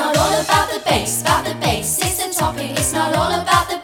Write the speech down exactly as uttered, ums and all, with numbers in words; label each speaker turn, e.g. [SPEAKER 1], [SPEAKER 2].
[SPEAKER 1] not all about the bass, about the bass. It's the topic. It's not all about the